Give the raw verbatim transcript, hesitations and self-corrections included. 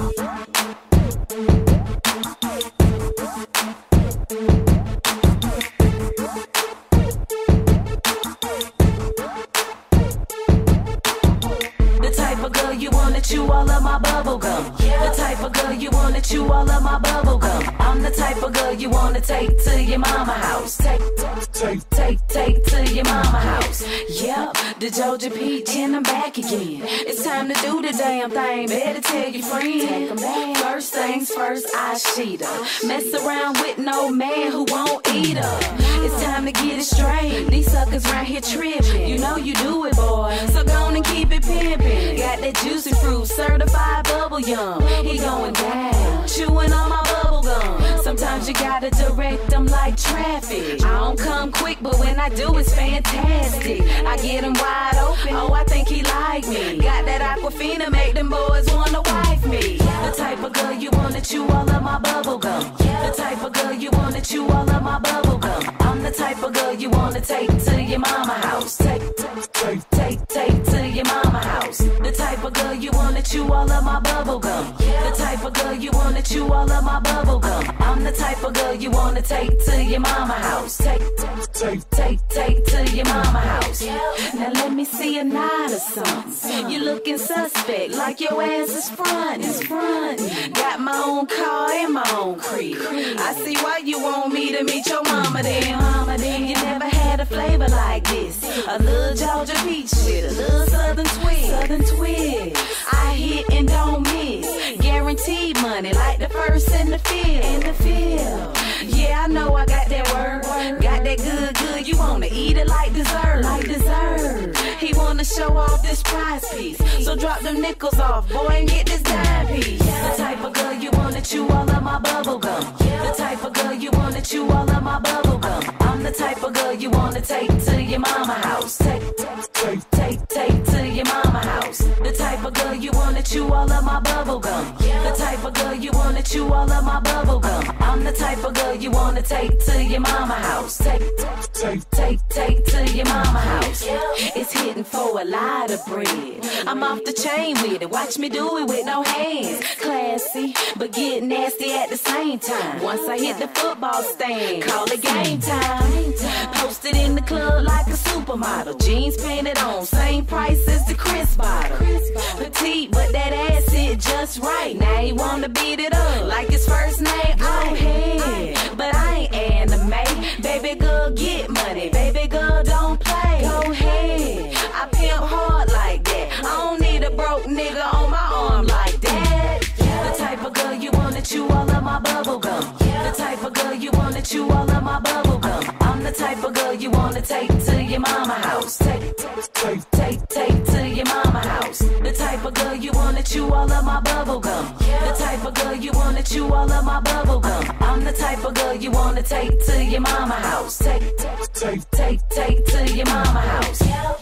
You wanna chew all of my bubble gum. The type of girl you wanna chew all of my bubble gum. I'm the type of girl you wanna take to your mama house. Take, take, take, take to your mama house. Yep, the Georgia Peach and I'm back again. It's time to do the damn thing. Better tell your friend. First things first, I sheet her. Mess around with no man who won't eat her. It's time to get it straight. These suckers right here tripping. You know you do it, boy. So go on and keep it pimping. Got that juicy fruit, certified bubble yum. He going down, chewing on my bubble gum. Sometimes you gotta direct them like traffic. I don't come quick, but when I do, it's fantastic. I get him wide open. Oh, I think he like me. Got that Aquafina, make them boys wanna wife me. The type of girl you wanna chew all of my bubble gum. The type of girl you wanna chew all of my bubble gum. I'm the type of girl you wanna take to your mama house. Take, take, take, take, take to your mama house. The type of girl you wanna chew all of my bubble gum. The type of girl you wanna chew all of my bubble gum. I'm the type of girl you wanna take to your mama house. Take, take, take, take to your mama house. Now let me see a nod or something. You looking suspect, like your ass is front, is front. Got my own car and my own crib. I see why you want me to meet your mama then. Mama then, you never had a flavor like this. A little Georgia peach with a little southern twist. Southern twist. I hit and don't miss. Guaranteed money like the first in the field. In the field. Yeah, I know I got that word. Got that good, good. You wanna eat it like dessert. Like dessert. He wanna show off this prize piece. So drop them nickels off, boy, and get this dime piece. The type of girl you wanna chew all of my bubble gum. The type of girl you wanna chew all of my bubble gum. I'm the type of girl you wanna take to your mama house. Take, take, take, take to your mama house. The type of girl you wanna chew all of my bubble gum. The type of girl you wanna chew all of my bubble gum. I'm the type of girl you wanna take to your mama house. Take, take, take, take to your mama house. It's hitting for a lot of bread. I'm off the chain with it. Watch me do it with no hands. Classy, but get nasty at the same time. Once I hit the football stand, call it game time. Posted in the club like a supermodel. Jeans painted on, same price as the Chris bottle. Petite, but that ass sit just right. Now he wanna beat it up like his first name. Go ahead, but I ain't anime. Baby girl, get money. Baby girl, don't play. Go ahead, I pimp hard like that. I don't need a broke nigga on my arm like that. The type of girl you wanna chew all of my bubble gum. The type of girl you wanna chew all of my bubble gum. I'm the type of girl you wanna take to your mama house. Take, take, take, take to your mama house. The type of girl you wanna chew all of my bubble gum. The type of girl you wanna chew all of my bubble gum. I'm the type of girl you wanna take to your mama house. Take, take, take, take, take to your mama house.